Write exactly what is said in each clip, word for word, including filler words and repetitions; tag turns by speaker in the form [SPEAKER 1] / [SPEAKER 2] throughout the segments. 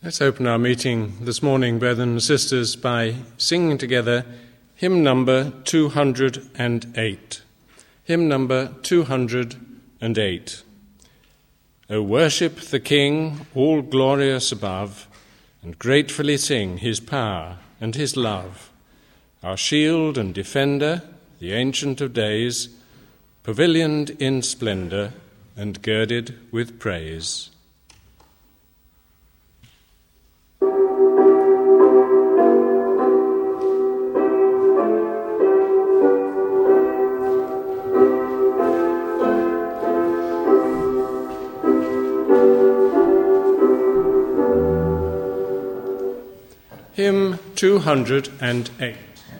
[SPEAKER 1] Let's open our meeting this morning, brethren and sisters, by singing together hymn number two hundred eight. Hymn number two hundred eight. O worship the King, all glorious above, and gratefully sing his power and his love. Our shield and defender, the Ancient of Days, pavilioned in splendour and girded with praise. Hymn two hundred eight.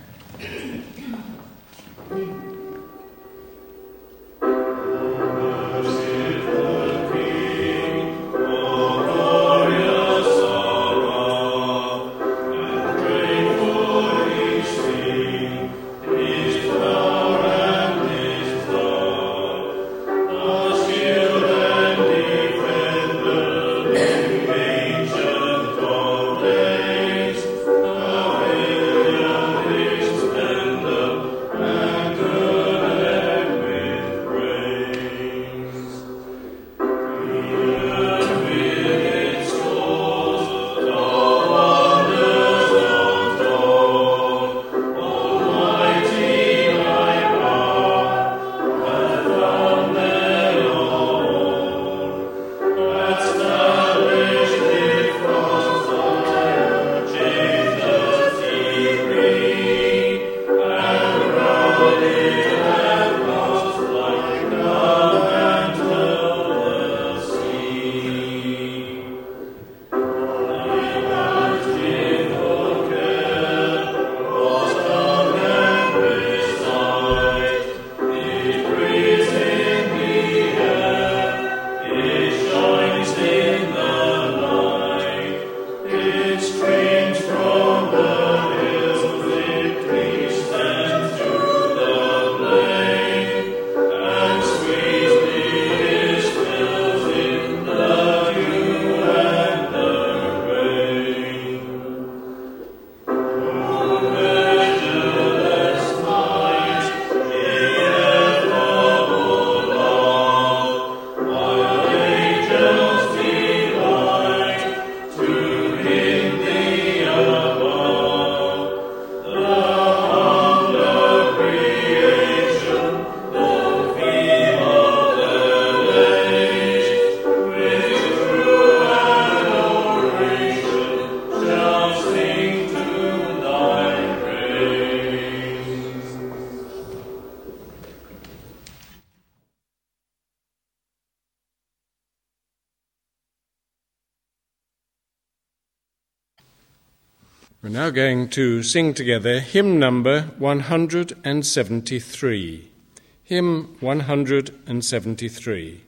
[SPEAKER 1] We're now going to sing together hymn number one hundred seventy-three. Hymn one hundred seventy-three.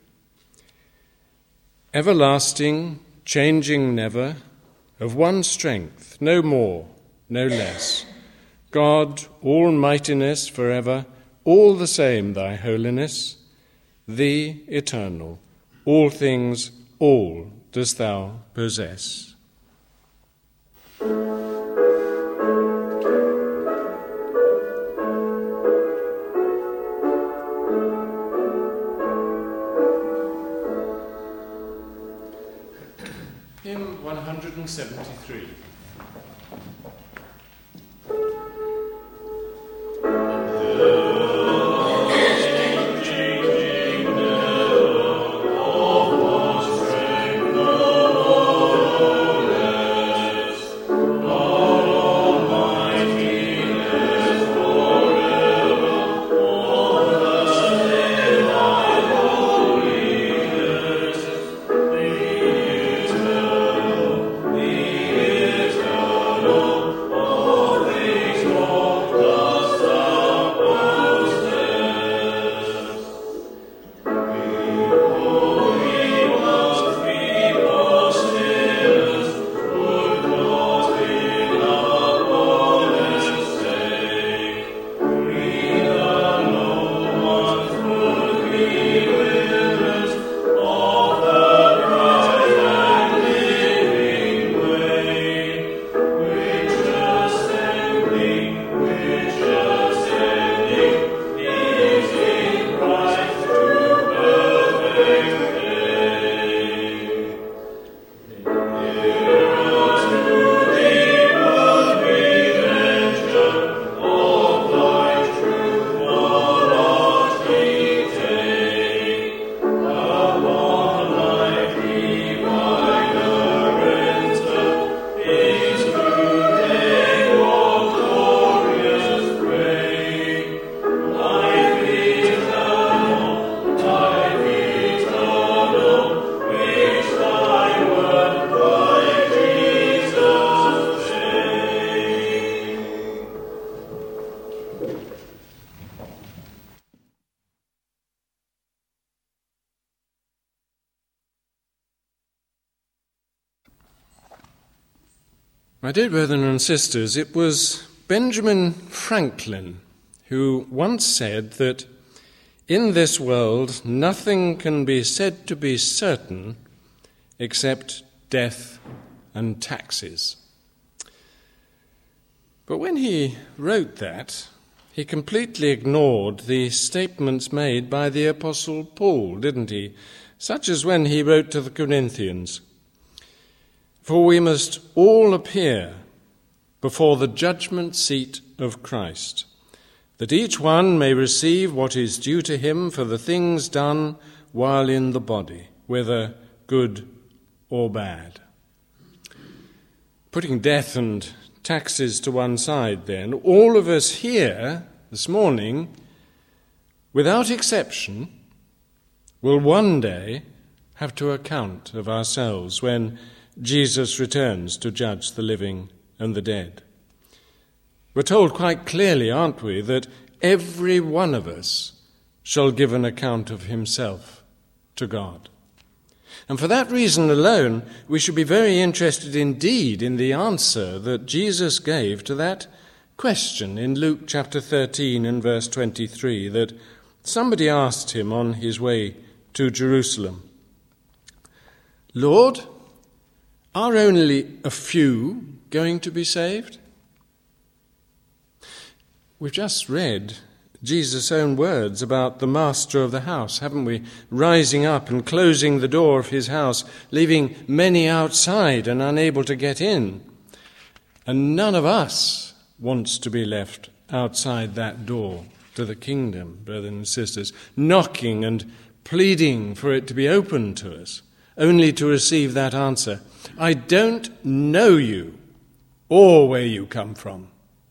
[SPEAKER 1] Everlasting, changing never, of one strength, no more, no less. God, all-mightiness forever, all the same thy holiness. Thee, eternal, all things, all dost thou possess. Hymn one hundred seventy-three.
[SPEAKER 2] Oh
[SPEAKER 1] My dear brethren and sisters, it was Benjamin Franklin who once said that in this world nothing can be said to be certain except death and taxes. But when he wrote that, he completely ignored the statements made by the Apostle Paul, didn't he? Such as when he wrote to the Corinthians, "For we must all appear before the judgment seat of Christ, that each one may receive what is due to him for the things done while in the body, whether good or bad." Putting death and taxes to one side then, all of us here this morning, without exception, will one day have to account of ourselves when Jesus returns to judge the living and the dead. We're told quite clearly, aren't we, that every one of us shall give an account of himself to God. And for that reason alone, we should be very interested indeed in the answer that Jesus gave to that question in Luke chapter thirteen and verse twenty-three that somebody asked him on his way to Jerusalem, "Lord, are only a few going to be saved?" We've just read Jesus' own words about the master of the house, haven't we? Rising up and closing the door of his house, leaving many outside and unable to get in. And none of us wants to be left outside that door to the kingdom, brothers and sisters, knocking and pleading for it to be opened to us, only to receive that answer, "I don't know you or where you come from."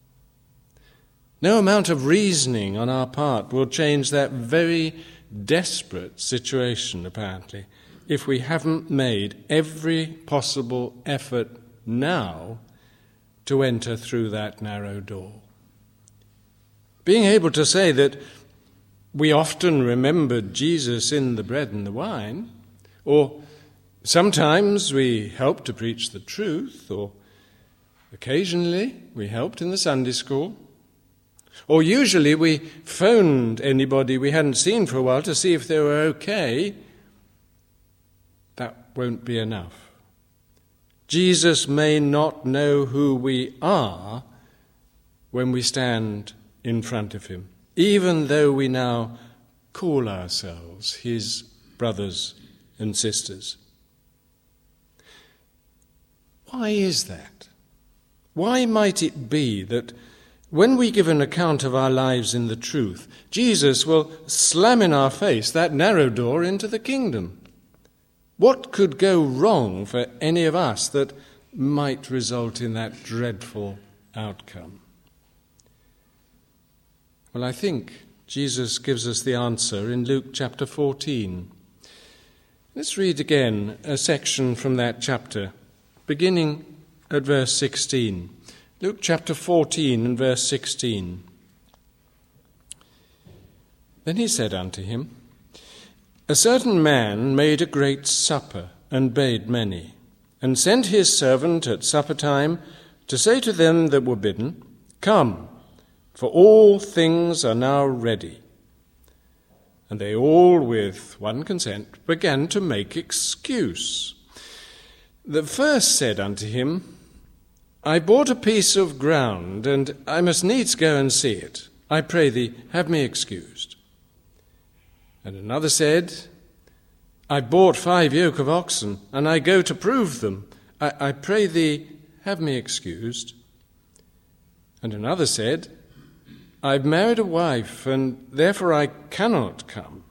[SPEAKER 1] No amount of reasoning on our part will change that very desperate situation, apparently, if we haven't made every possible effort now to enter through that narrow door. Being able to say that we often remembered Jesus in the bread and the wine, or sometimes we helped to preach the truth, or occasionally we helped in the Sunday school, or usually we phoned anybody we hadn't seen for a while to see if they were okay, that won't be enough. Jesus may not know who we are when we stand in front of him, even though we now call ourselves his brothers and sisters. Why is that? Why might it be that when we give an account of our lives in the truth, Jesus will slam in our face that narrow door into the kingdom? What could go wrong for any of us that might result in that dreadful outcome? Well, I think Jesus gives us the answer in Luke chapter fourteen. Let's read again a section from that chapter, beginning at verse sixteen. Luke chapter fourteen and verse sixteen. Then he said unto him, "A certain man made a great supper, and bade many, and sent his servant at supper time to say to them that were bidden, Come, for all things are now ready. And they all, with one consent, began to make excuse. The first said unto him, I bought a piece of ground, and I must needs go and see it. I pray thee, have me excused. And another said, I bought five yoke of oxen, and I go to prove them. I, I pray thee, have me excused. And another said, I've married a wife, and therefore I cannot come.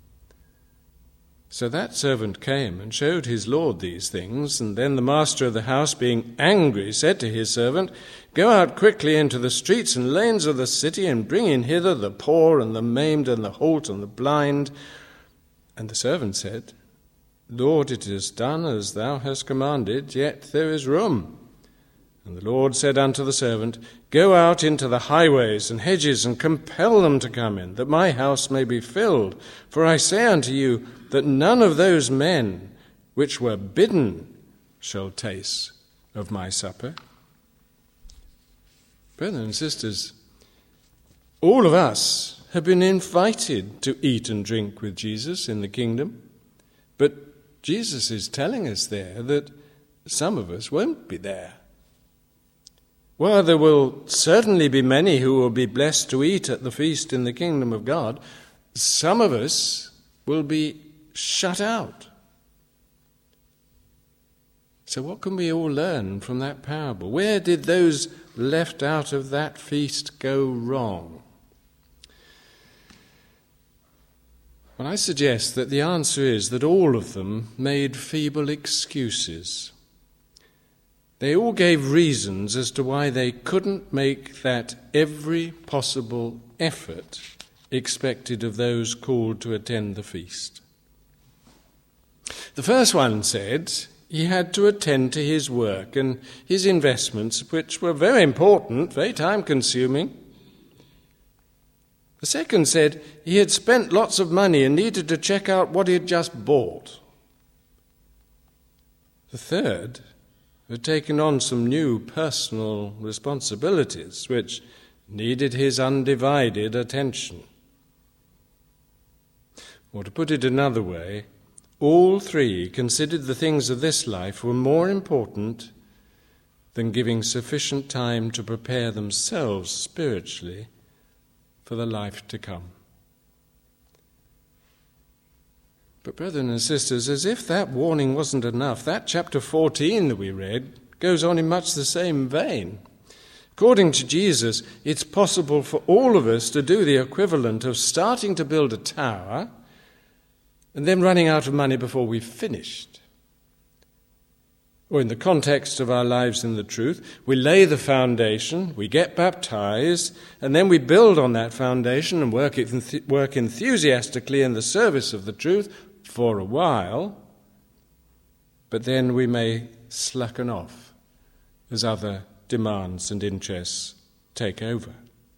[SPEAKER 1] So that servant came and showed his lord these things, and then the master of the house, being angry, said to his servant, Go out quickly into the streets and lanes of the city, and bring in hither the poor and the maimed and the halt and the blind. And the servant said, Lord, it is done as thou hast commanded, yet there is room. And the Lord said unto the servant, Go out into the highways and hedges, and compel them to come in, that my house may be filled. For I say unto you, that none of those men which were bidden shall taste of my supper. Brothers and sisters, all of us have been invited to eat and drink with Jesus in the kingdom, but Jesus is telling us there that some of us won't be there. While there will certainly be many who will be blessed to eat at the feast in the kingdom of God, some of us will be shut out. So what can we all learn from that parable? Where did those left out of that feast go wrong? Well, I suggest that the answer is that all of them made feeble excuses. They all gave reasons as to why they couldn't make that every possible effort expected of those called to attend the feast. The first one said he had to attend to his work and his investments, which were very important, very time-consuming. The second said he had spent lots of money and needed to check out what he had just bought. The third had taken on some new personal responsibilities which needed his undivided attention. Or to put it another way, all three considered the things of this life were more important than giving sufficient time to prepare themselves spiritually for the life to come. But brothers and sisters, as if that warning wasn't enough, that chapter fourteen that we read goes on in much the same vein. According to Jesus, it's possible for all of us to do the equivalent of starting to build a tower and then running out of money before we've finished. Or in the context of our lives in the truth, we lay the foundation, we get baptized, and then we build on that foundation and work, it, work enthusiastically in the service of the truth for a while, but then we may slacken off as other demands and interests take over.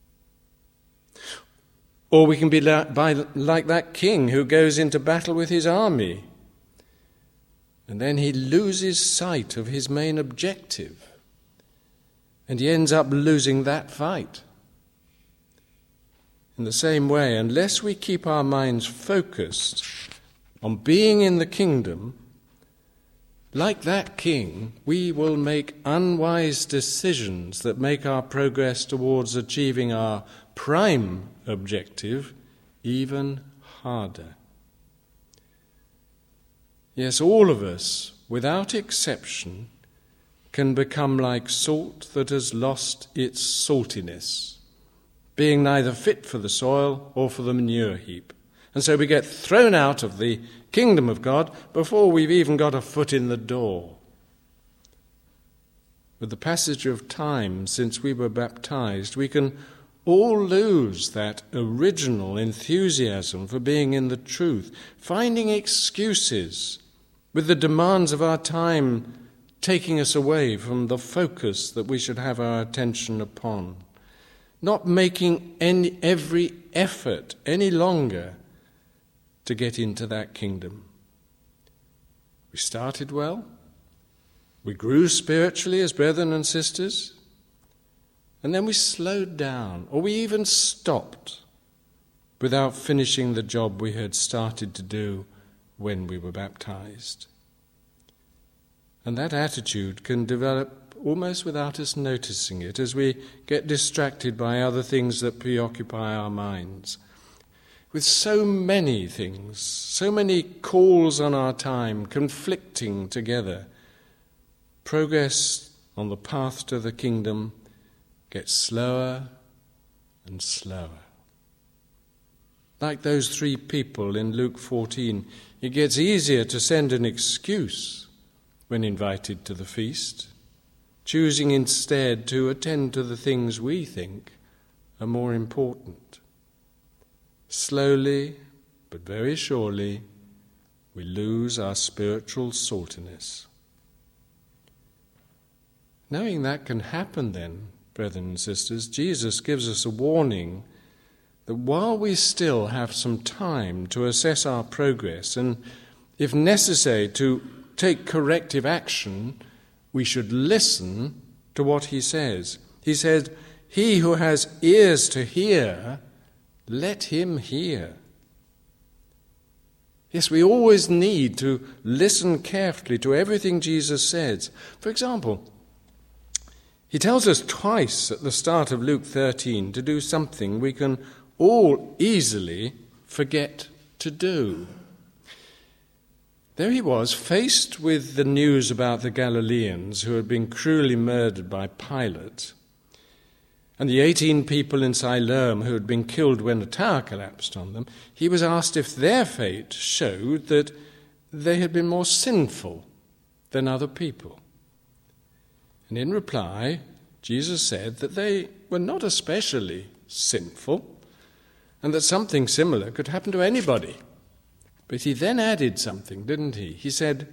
[SPEAKER 1] Or we can be like, by, like that king who goes into battle with his army, and then he loses sight of his main objective, and he ends up losing that fight. In the same way, unless we keep our minds focused on being in the kingdom, like that king, we will make unwise decisions that make our progress towards achieving our prime objective even harder. Yes, all of us, without exception, can become like salt that has lost its saltiness, being neither fit for the soil or for the manure heap. And so we get thrown out of the kingdom of God before we've even got a foot in the door. With the passage of time since we were baptized, we can all lose that original enthusiasm for being in the truth, finding excuses with the demands of our time taking us away from the focus that we should have our attention upon, not making any, every effort any longer to get into that kingdom. We started well, we grew spiritually as brethren and sisters, and then we slowed down, or we even stopped without finishing the job we had started to do when we were baptized. And that attitude can develop almost without us noticing it as we get distracted by other things that preoccupy our minds. With so many things, so many calls on our time conflicting together, progress on the path to the kingdom gets slower and slower. Like those three people in Luke fourteen, it gets easier to send an excuse when invited to the feast, choosing instead to attend to the things we think are more important. Slowly, but very surely, we lose our spiritual saltiness. Knowing that can happen then, brethren and sisters, Jesus gives us a warning that while we still have some time to assess our progress and, if necessary, to take corrective action, we should listen to what he says. He said, He who has ears to hear, let him hear. Yes, we always need to listen carefully to everything Jesus says. For example, he tells us twice at the start of Luke thirteen to do something we can all easily forget to do. There he was, faced with the news about the Galileans who had been cruelly murdered by Pilate, and the eighteen people in Siloam who had been killed when a tower collapsed on them. He was asked if their fate showed that they had been more sinful than other people. And in reply, Jesus said that they were not especially sinful and that something similar could happen to anybody. But he then added something, didn't he? He said,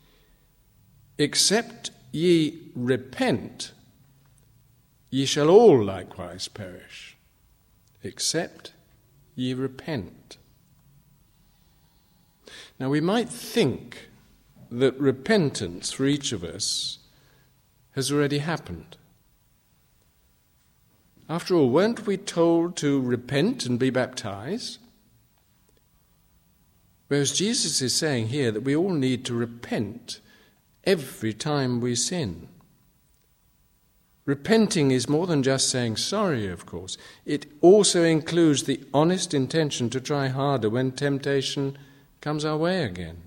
[SPEAKER 1] "Except ye repent, ye shall all likewise perish." Except ye repent. Now we might think that repentance for each of us has already happened. After all, weren't we told to repent and be baptized? Whereas Jesus is saying here that we all need to repent every time we sin. Repenting is more than just saying sorry, of course. It also includes the honest intention to try harder when temptation comes our way again.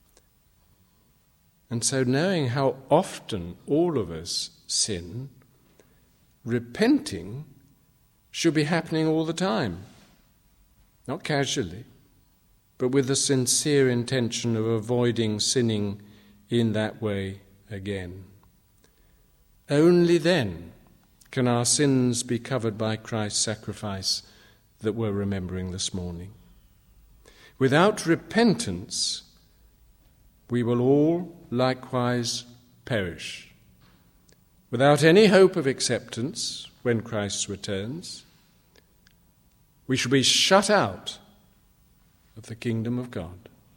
[SPEAKER 1] And so knowing how often all of us sin, repenting should be happening all the time. Not casually, but with the sincere intention of avoiding sinning in that way again. Only then can our sins be covered by Christ's sacrifice that we're remembering this morning. Without repentance, we will all likewise perish. Without any hope of acceptance when Christ returns, we shall be shut out of the kingdom of God.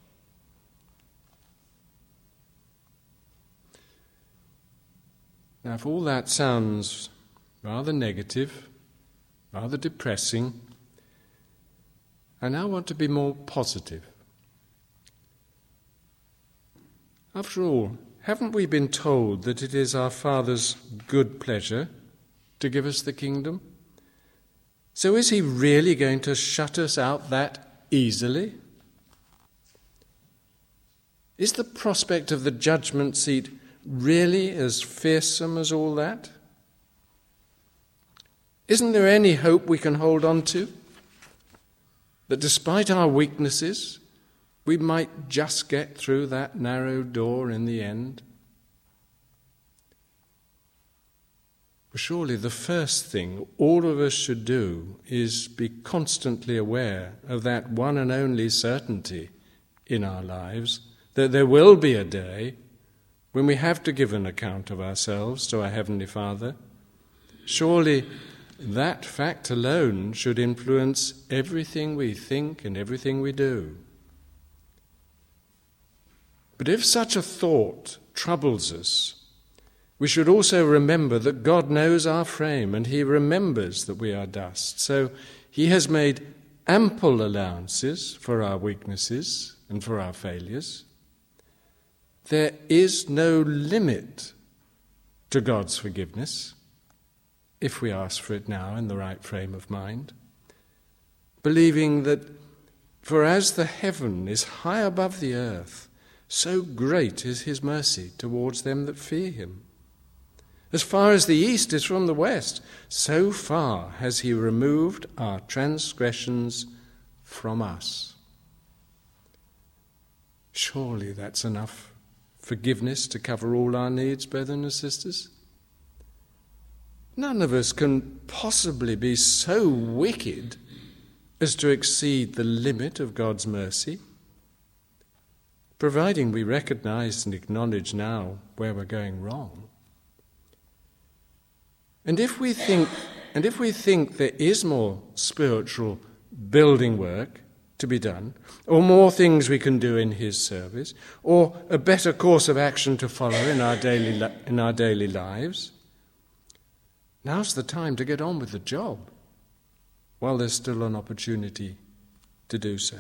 [SPEAKER 1] Now, if all that sounds rather negative, rather depressing, I now want to be more positive. After all, haven't we been told that it is our Father's good pleasure to give us the kingdom? So is he really going to shut us out that easily? Is the prospect of the judgment seat really as fearsome as all that? Isn't there any hope we can hold on to? That despite our weaknesses, we might just get through that narrow door in the end? Well, surely the first thing all of us should do is be constantly aware of that one and only certainty in our lives, that there will be a day when we have to give an account of ourselves to our Heavenly Father. Surely that fact alone should influence everything we think and everything we do. But if such a thought troubles us, we should also remember that God knows our frame and he remembers that we are dust. So he has made ample allowances for our weaknesses and for our failures. There is no limit to God's forgiveness if we ask for it now in the right frame of mind, believing that for as the heaven is high above the earth, so great is his mercy towards them that fear him. As far as the east is from the west, so far has he removed our transgressions from us. Surely that's enough forgiveness to cover all our needs, brethren and sisters. None of us can possibly be so wicked as to exceed the limit of God's mercy, providing we recognize and acknowledge now where we're going wrong. And if we think, and if we think there is more spiritual building work to be done, or more things we can do in his service, or a better course of action to follow in our daily in our daily lives, Now's the time to get on with the job while there's still an opportunity to do so.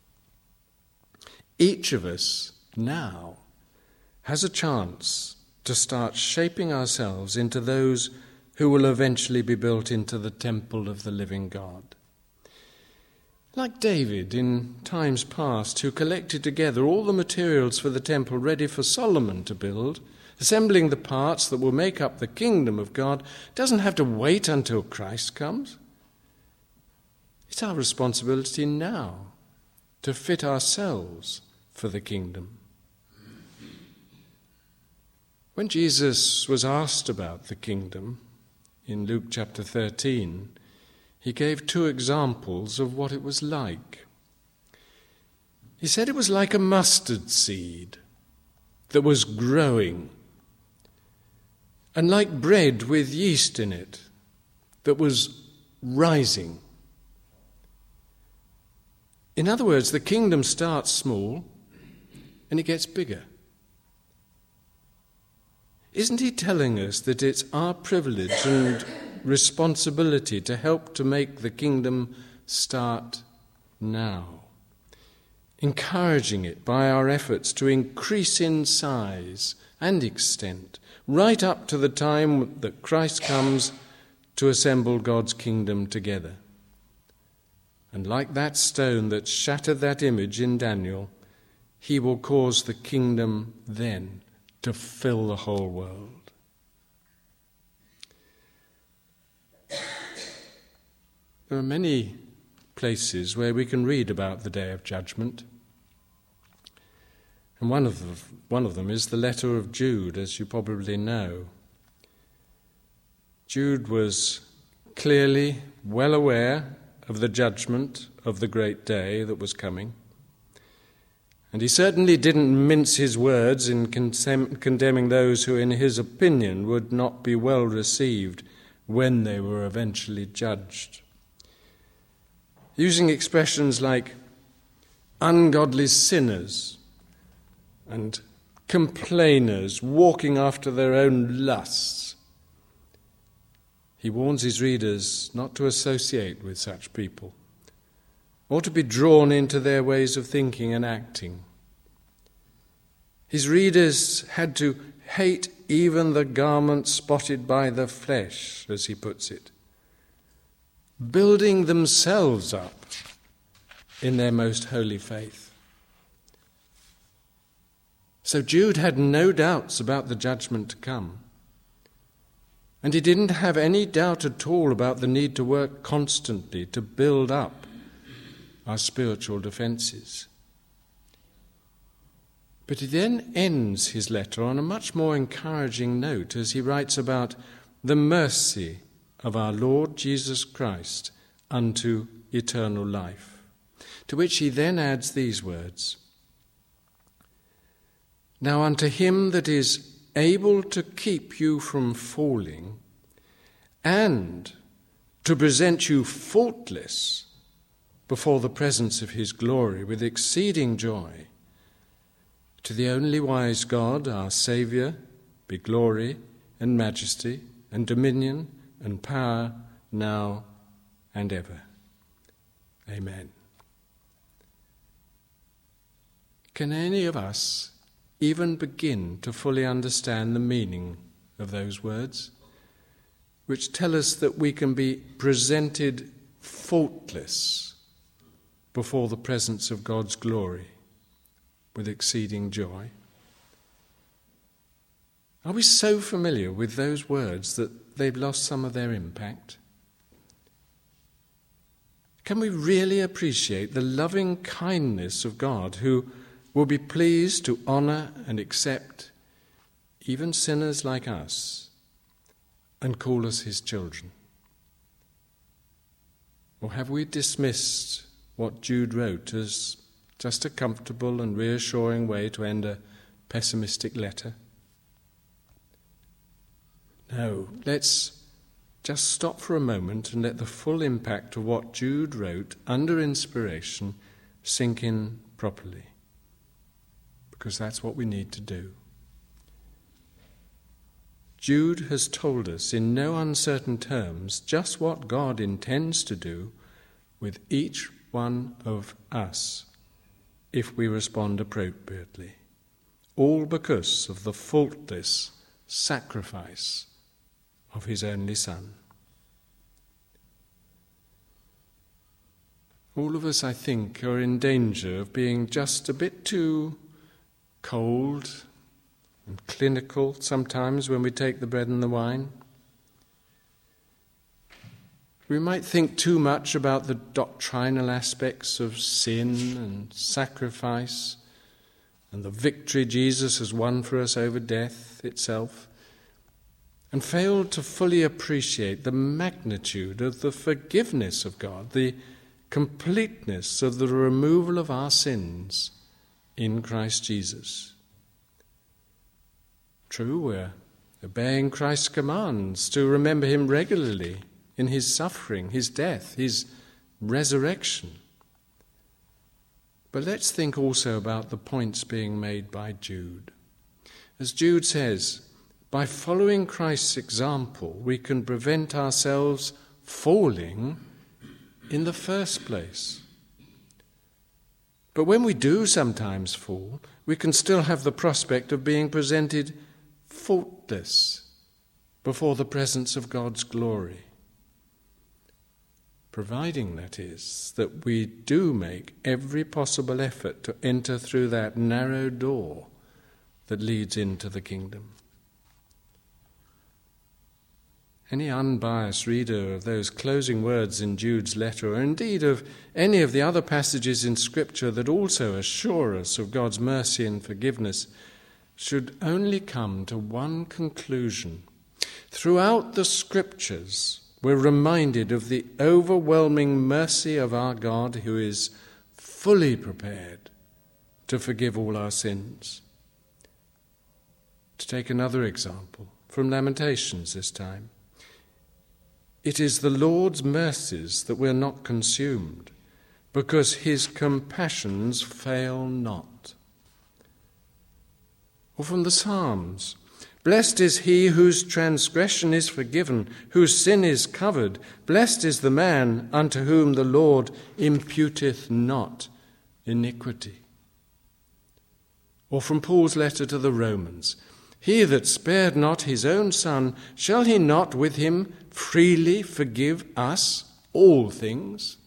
[SPEAKER 1] Each of us now has a chance to start shaping ourselves into those who will eventually be built into the temple of the living God. Like David in times past, who collected together all the materials for the temple ready for Solomon to build, assembling the parts that will make up the kingdom of God, doesn't have to wait until Christ comes. It's our responsibility now to fit ourselves for the kingdom. When Jesus was asked about the kingdom in Luke chapter thirteen, he gave two examples of what it was like. He said it was like a mustard seed that was growing, and like bread with yeast in it that was rising. In other words, the kingdom starts small and it gets bigger. Isn't he telling us that it's our privilege and responsibility to help to make the kingdom start now, encouraging it by our efforts to increase in size and extent, right up to the time that Christ comes to assemble God's kingdom together? And like that stone that shattered that image in Daniel, he will cause the kingdom then to fill the whole world. There are many places where we can read about the day of judgment. And one of, the, one of them is the letter of Jude, as you probably know. Jude was clearly well aware of the judgment of the great day that was coming. And he certainly didn't mince his words in condemn, condemning those who, in his opinion, would not be well received when they were eventually judged. Using expressions like ungodly sinners and complainers walking after their own lusts, he warns his readers not to associate with such people or to be drawn into their ways of thinking and acting. His readers had to hate even the garment spotted by the flesh, as he puts it, building themselves up in their most holy faith. So Jude had no doubts about the judgment to come. And he didn't have any doubt at all about the need to work constantly to build up our spiritual defences. But he then ends his letter on a much more encouraging note as he writes about the mercy of our Lord Jesus Christ unto eternal life, to which he then adds these words: Now unto him that is able to keep you from falling and to present you faultless before the presence of his glory with exceeding joy, to the only wise God, our Saviour, be glory and majesty and dominion and power now and ever. Amen. Can any of us even begin to fully understand the meaning of those words, which tell us that we can be presented faultless before the presence of God's glory with exceeding joy? Are we so familiar with those words that they've lost some of their impact? Can we really appreciate the loving kindness of God, who will be pleased to honour and accept even sinners like us and call us his children? Or have we dismissed what Jude wrote as just a comfortable and reassuring way to end a pessimistic letter? No, let's just stop for a moment and let the full impact of what Jude wrote under inspiration sink in properly, because that's what we need to do. Jude has told us in no uncertain terms just what God intends to do with each one of us if we respond appropriately, all because of the faultless sacrifice of his only Son. All of us, I think, are in danger of being just a bit too cold and clinical sometimes when we take the bread and the wine. We might think too much about the doctrinal aspects of sin and sacrifice and the victory Jesus has won for us over death itself, and fail to fully appreciate the magnitude of the forgiveness of God, the completeness of the removal of our sins in Christ Jesus. True, we're obeying Christ's commands to remember him regularly in his suffering, his death, his resurrection. But let's think also about the points being made by Jude. As Jude says, by following Christ's example, we can prevent ourselves falling in the first place. But when we do sometimes fall, we can still have the prospect of being presented faultless before the presence of God's glory. Providing, that is, that we do make every possible effort to enter through that narrow door that leads into the kingdom. Any unbiased reader of those closing words in Jude's letter, or indeed of any of the other passages in Scripture that also assure us of God's mercy and forgiveness, should only come to one conclusion. Throughout the Scriptures, we're reminded of the overwhelming mercy of our God, who is fully prepared to forgive all our sins. To take another example, from Lamentations this time. It is the Lord's mercies that we're not consumed, because his compassions fail not. Or from the Psalms, blessed is he whose transgression is forgiven, whose sin is covered. Blessed is the man unto whom the Lord imputeth not iniquity. Or from Paul's letter to the Romans, he that spared not his own Son, shall he not with him freely forgive us all things?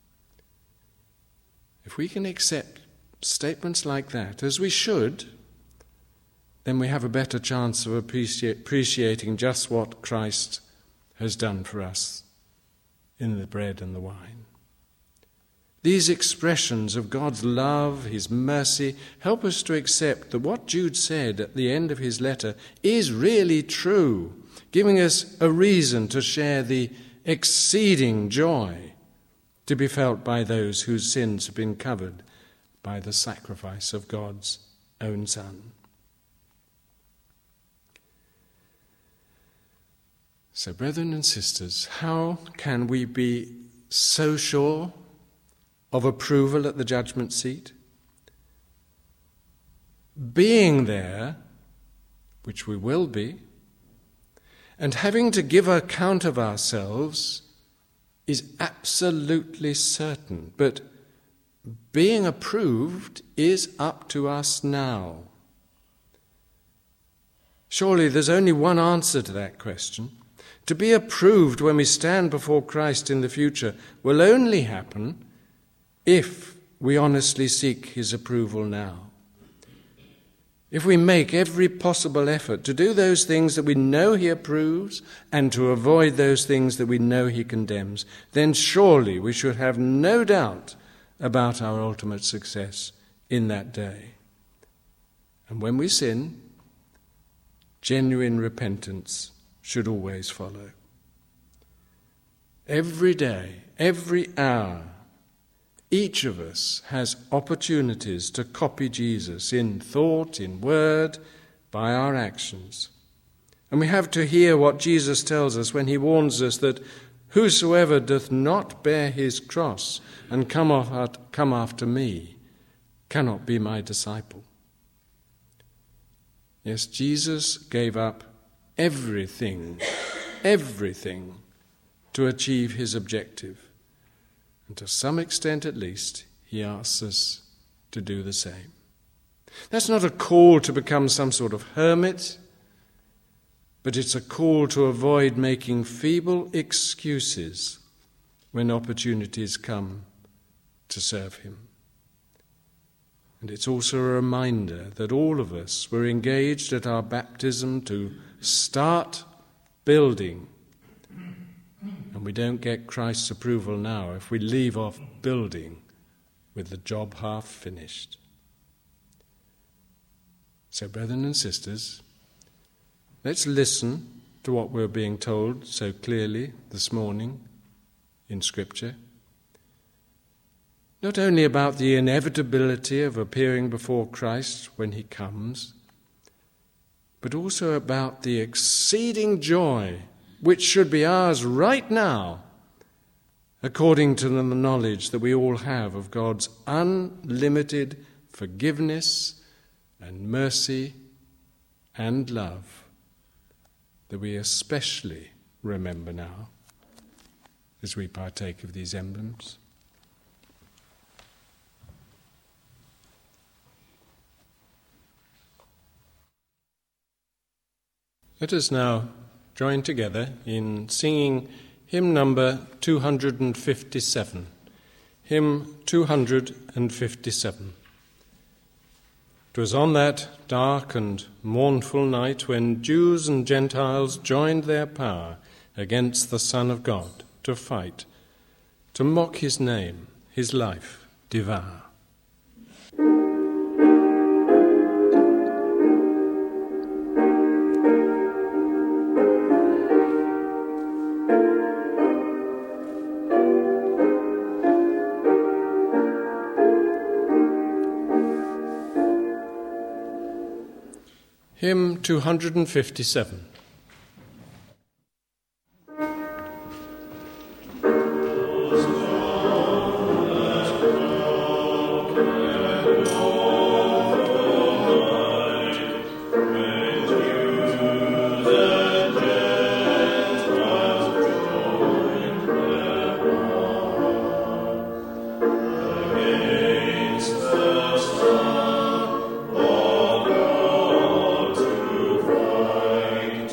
[SPEAKER 1] If we can accept statements like that, as we should, then we have a better chance of appreciate, appreciating just what Christ has done for us in the bread and the wine. These expressions of God's love, his mercy, help us to accept that what Jude said at the end of his letter is really true, giving us a reason to share the exceeding joy to be felt by those whose sins have been covered by the sacrifice of God's own Son. So, brethren and sisters, how can we be so sure of approval at the judgment seat? Being there, which we will be, and having to give account of ourselves is absolutely certain. But being approved is up to us now. Surely there's only one answer to that question. To be approved when we stand before Christ in the future will only happen if we honestly seek his approval now. If we make every possible effort to do those things that we know he approves and to avoid those things that we know he condemns, then surely we should have no doubt about our ultimate success in that day. And when we sin, genuine repentance should always follow. Every day, every hour, each of us has opportunities to copy Jesus in thought, in word, by our actions. And we have to hear what Jesus tells us when he warns us that whosoever doth not bear his cross and come after me cannot be my disciple. Yes, Jesus gave up everything, everything to achieve his objective. And to some extent at least, he asks us to do the same. That's not a call to become some sort of hermit, but it's a call to avoid making feeble excuses when opportunities come to serve him. And it's also a reminder that all of us were engaged at our baptism to start building. And we don't get Christ's approval now if we leave off building with the job half finished. So, brethren and sisters, let's listen to what we're being told so clearly this morning in Scripture. Not only about the inevitability of appearing before Christ when he comes, but also about the exceeding joy which should be ours right now, according to the knowledge that we all have of God's unlimited forgiveness and mercy and love, that we especially remember now as we partake of these emblems. Let us now join together in singing hymn number two hundred fifty-seven. Hymn two hundred fifty-seven. It was on that dark and mournful night when Jews and Gentiles joined their power against the Son of God to fight, to mock his name, his life, devour. Hymn two hundred fifty-seven.
[SPEAKER 2] Fight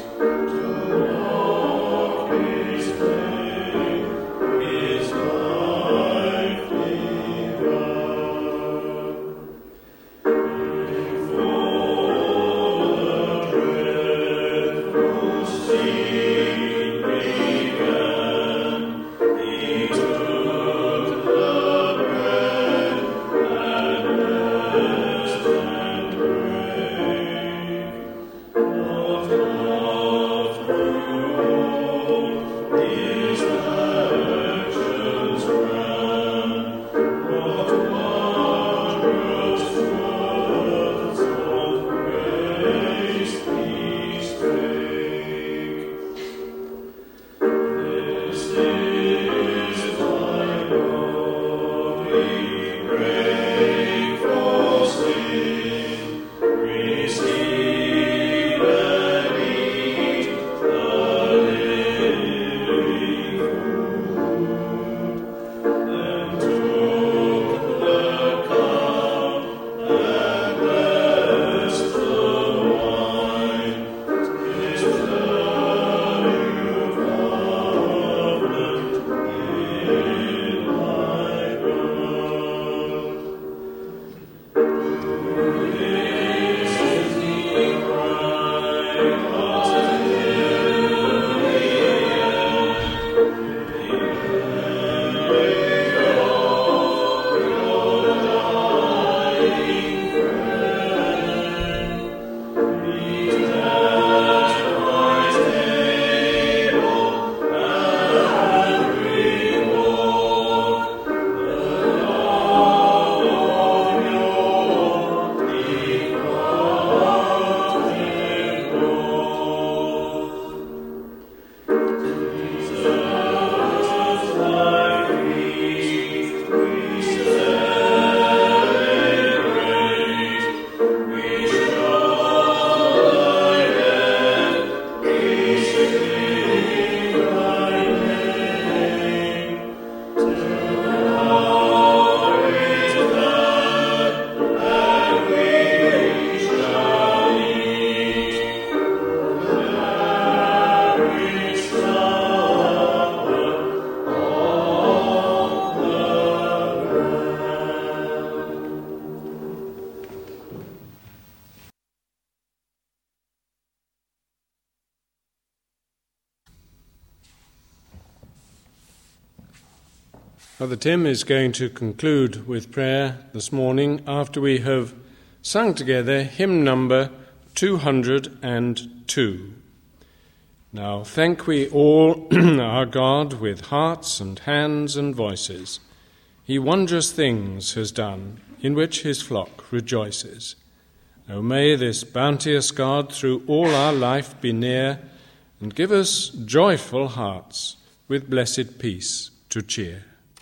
[SPEAKER 1] Father Tim is going to conclude with prayer this morning after we have sung together hymn number two hundred two. Now thank we all our God with hearts and hands and voices. He wondrous things has done, in which his flock rejoices. O may this bounteous God through all our life be near, and give us joyful hearts with blessed peace to cheer.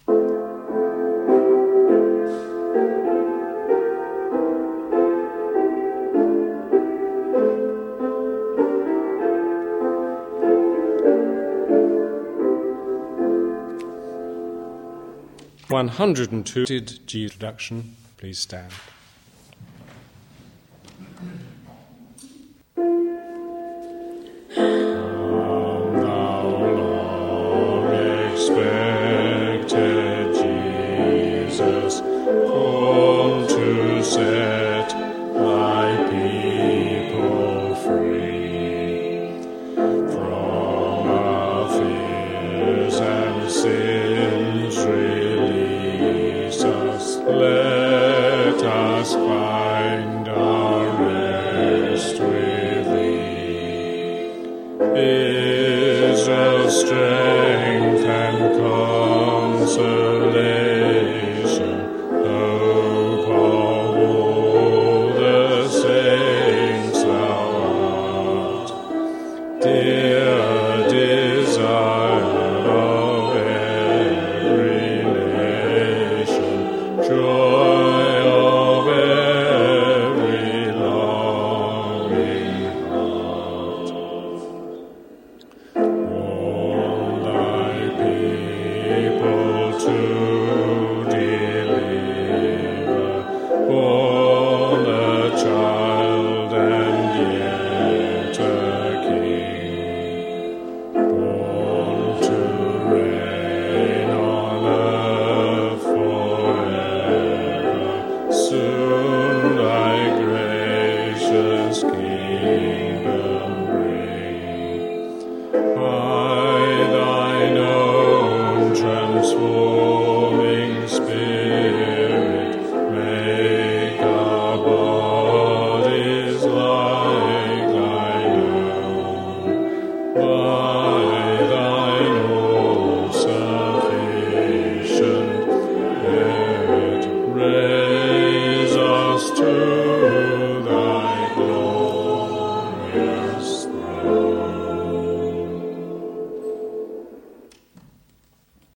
[SPEAKER 1] one hundred two, G introduction. Please stand.
[SPEAKER 2] By thine own transformed